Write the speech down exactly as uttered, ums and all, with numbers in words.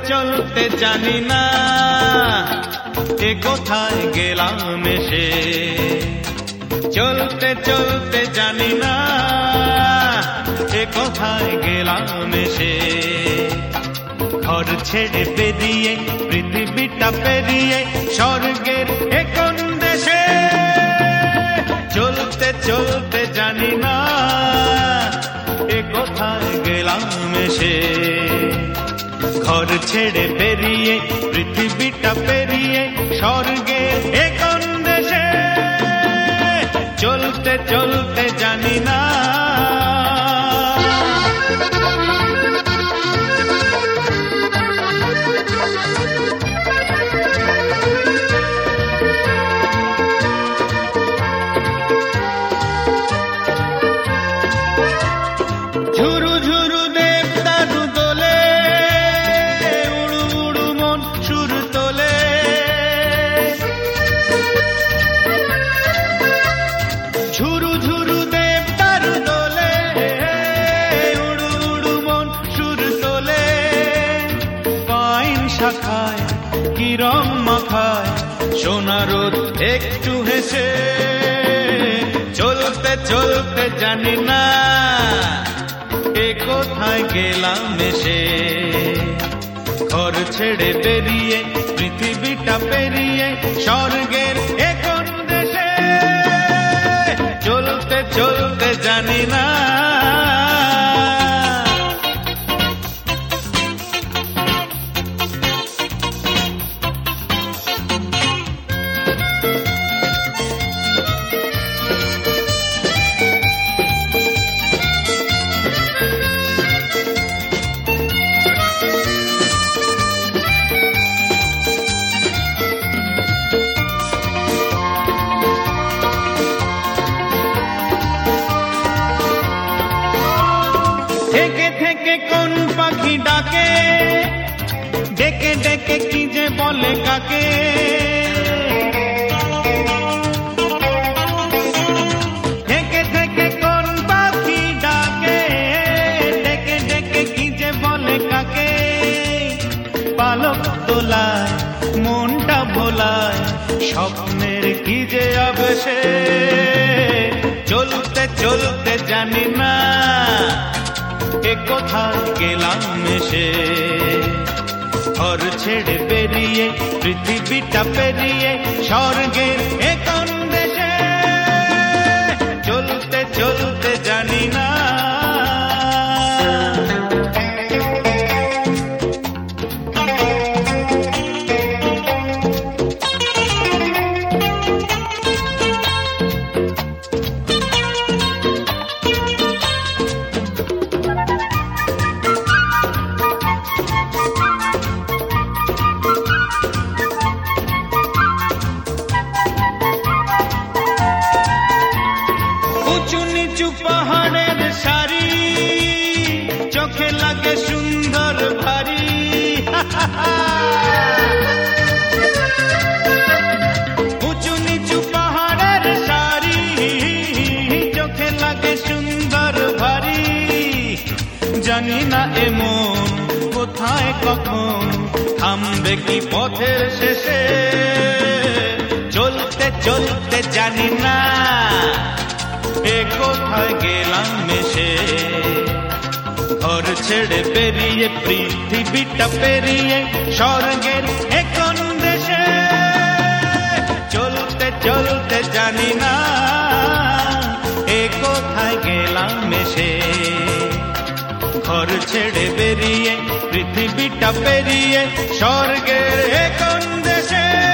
চলতে জানি না এ কোথায় গেলাম এসে, চলতে চলতে জানি না এ কোথায় গেলাম এসে। ঘর ছেড়ে বেরিয়ে পৃথিবীটা পেরিয়ে স্বর্গের এ কোন দেশে, চলতে চলতে জানি না এ কোথায় গেলাম এসে। ঘর ছেড়ে বেরিয়ে পৃথিবীটা পেরিয়ে স্বর্গের এ কোন দেশে, চলতে চলতে জানি না। ঝুরু ঝুরু দেবদারু দোলে, উড়ু উড়ু মন সুর তোলে। ঝুরু ঝুরু দেবদারু দোলে, উড়ু উড়ু মন সুর তোলে। পাইন শাখায় কি রং মাখায় সোনা রোদ একটু হেসে, চলতে চলতে জানি না এ কোথায় গেলাম এসে। ঘর ছেড়ে বেরিয়ে পৃথিবীটা পেরিয়ে স্বর্গের এ কোন দেশে, চলতে চলতে জানি না। থেকে থেকে কোন পাখি ডাকে, ডেকে ডেকে কি যে বলে কাকে। থেকে থেকে কোন পাখি ডাকে, ডেকে ডেকে কি যে বলে কাকে। পালক তোলায় মনটা ভোলায় স্বপ্নের কি যে আবেশে, চলতে চলতে জানি না এ কোথায় গেলাম এসে। ঘর ছেড়ে বেরিয়ে পৃথিবীটা পেরিয়ে স্বর্গের এ কোন দেশে, চলতে চলতে জানি না। উঁচু নিচু পাহাড়ের সারি চোখে লাগে সুন্দর ভারী। উঁচু নিচু পাহাড়ের সারি চোখে লাগে সুন্দর ভারী। জানি না এমন কোথায় কখন থামবে কি পথের শেষে, চলতে চলতে জানি না এ কোথায় গেলাম এসে। ঘর ছেড়ে বেরিয়ে পৃথিবীটা পেরিয়ে স্বর্গের এ কোন দেশে, চলতে চলতে জানি না এ কোথায় গেলাম এসে। ঘর ছেড়ে বেরিয়ে পৃথিবীটা পেরিয়ে স্বর্গের এ কোন দেশে।